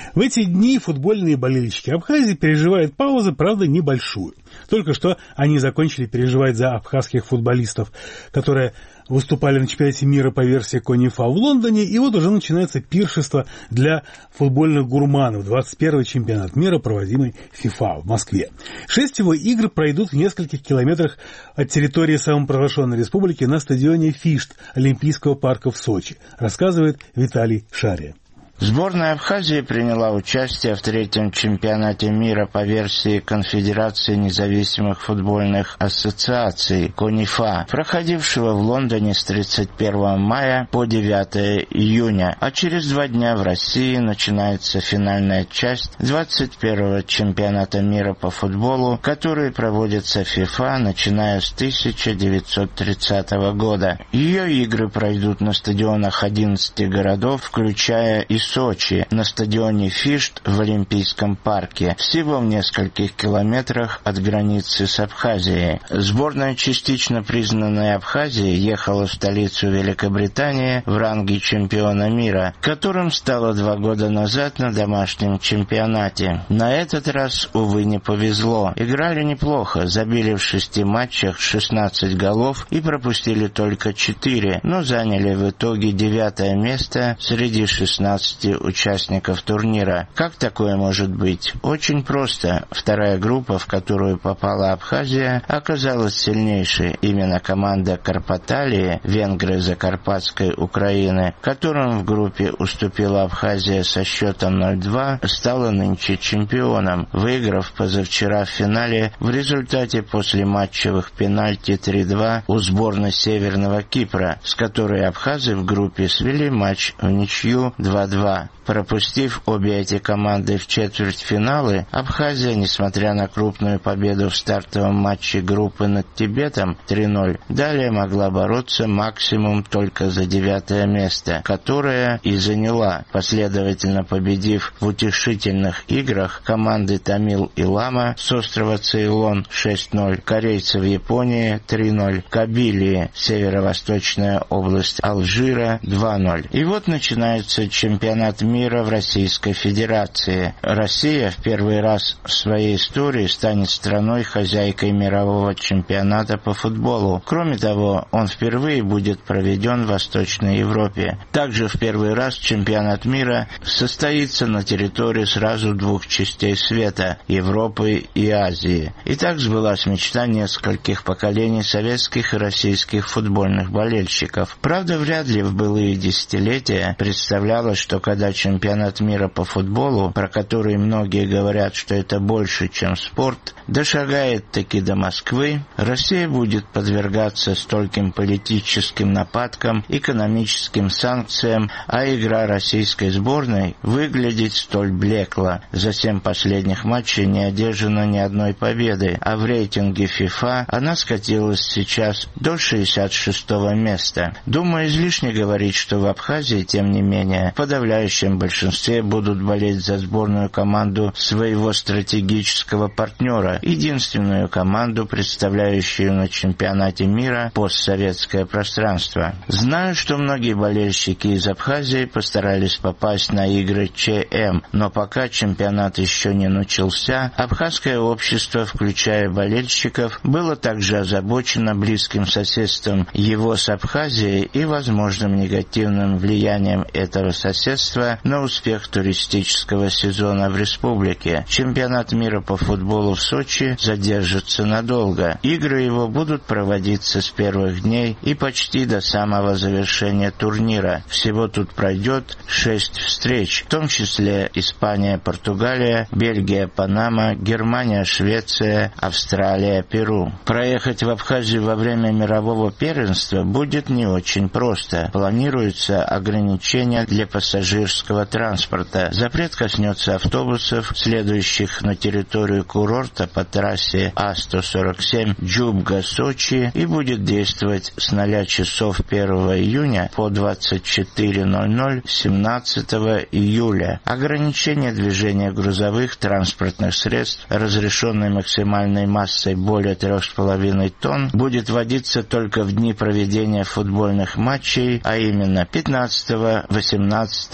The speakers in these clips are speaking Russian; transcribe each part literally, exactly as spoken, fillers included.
В эти дни футбольные болельщики Абхазии переживают паузу, правда, небольшую. Только что они закончили переживать за абхазских футболистов, которые выступали на чемпионате мира по версии Конифа в Лондоне, и вот уже начинается пиршество для футбольных гурманов, двадцать первый чемпионат мира, проводимый ФИФА в Москве. Шесть его игр пройдут в нескольких километрах от территории самопровозглашенной республики на стадионе Фишт Олимпийского парка в Сочи, рассказывает Виталий Шария. Сборная Абхазии приняла участие в третьем чемпионате мира по версии Конфедерации независимых футбольных ассоциаций (КОНИФА), проходившего в Лондоне с тридцать первого мая по девятого июня, а через два дня в России начинается финальная часть двадцать первого чемпионата мира по футболу, который проводится ФИФА, начиная с тысяча девятьсот тридцатого года. Ее игры пройдут на стадионах одиннадцати городов, включая и Сочи, на стадионе Фишт в Олимпийском парке, всего в нескольких километрах от границы с Абхазией. Сборная частично признанной Абхазии ехала в столицу Великобритании в ранге чемпиона мира, которым стала два года назад на домашнем чемпионате. На этот раз, увы, не повезло. Играли неплохо, забили в шести матчах шестнадцать голов и пропустили только четыре, но заняли в итоге девятое место среди шестнадцати участников турнира. Как такое может быть? Очень просто. Вторая группа, в которую попала Абхазия, оказалась сильнейшей. Именно команда Карпаталии, венгры Закарпатской Украины, которым в группе уступила Абхазия со счетом ноль-два, стала нынче чемпионом, выиграв позавчера в финале в результате послематчевых пенальти три-два у сборной Северного Кипра, с которой абхазы в группе свели матч в ничью два-два. Пропустив обе эти команды в четвертьфиналы, Абхазия, несмотря на крупную победу в стартовом матче группы над Тибетом три-ноль, далее могла бороться максимум только за девятое место, которое и заняла, последовательно победив в утешительных играх команды Тамил и Лама с острова Цейлон шесть-ноль, корейцев Японии три-ноль, Кабилии, северо-восточная область Алжира два-ноль. И вот начинается чемпионат мира в Российской Федерации. Россия в первый раз в своей истории станет страной-хозяйкой мирового чемпионата по футболу. Кроме того, он впервые будет проведен в Восточной Европе. Также в первый раз чемпионат мира состоится на территории сразу двух частей света – Европы и Азии. И так сбылась мечта нескольких поколений советских и российских футбольных болельщиков. Правда, вряд ли в былые десятилетия представлялось, что когда чемпионат мира по футболу, про который многие говорят, что это больше, чем спорт, дошагает таки до Москвы, Россия будет подвергаться стольким политическим нападкам, экономическим санкциям, а игра российской сборной выглядит столь блекло. За семь последних матчей не одержано ни одной победы, а в рейтинге ФИФА она скатилась сейчас до шестьдесят шестого места. Думаю, излишне говорить, что в Абхазии, тем не менее, подавляющее В подавляющем большинстве будут болеть за сборную команду своего стратегического партнера, единственную команду, представляющую на чемпионате мира постсоветское пространство. Знаю, что многие болельщики из Абхазии постарались попасть на игры ЧМ, но пока чемпионат еще не начался, абхазское общество, включая болельщиков, было также озабочено близким соседством его с Абхазией и возможным негативным влиянием этого соседства на успех туристического сезона в республике. Чемпионат мира по футболу в Сочи задержится надолго. Игры его будут проводиться с первых дней и почти до самого завершения турнира. Всего тут пройдет шесть встреч, в том числе Испания, Португалия, Бельгия, Панама, Германия, Швеция, Австралия, Перу. Проехать в Абхазию во время мирового первенства будет не очень просто. Планируется ограничение для пассажиров транспорта. Запрет коснется автобусов, следующих на территорию курорта по трассе А сто сорок семь Джубга-Сочи, и будет действовать с нуля часов первого июня по двадцать четыре ноль ноль семнадцатого июля. Ограничение движения грузовых транспортных средств, разрешенной максимальной массой более трех с половиной тонн, будет вводиться только в дни проведения футбольных матчей, а именно пятнадцатого, восемнадцатого, двадцать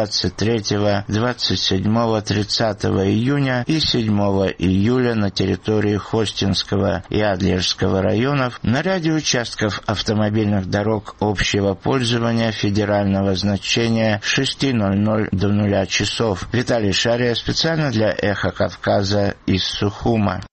двадцать третьего, двадцать седьмого, тридцатого июня и седьмого июля на территории Хостинского и Адлерского районов на ряде участков автомобильных дорог общего пользования федерального значения с шести ноль-ноль до нуля часов. Виталий Шария специально для «Эхо Кавказа» из Сухума.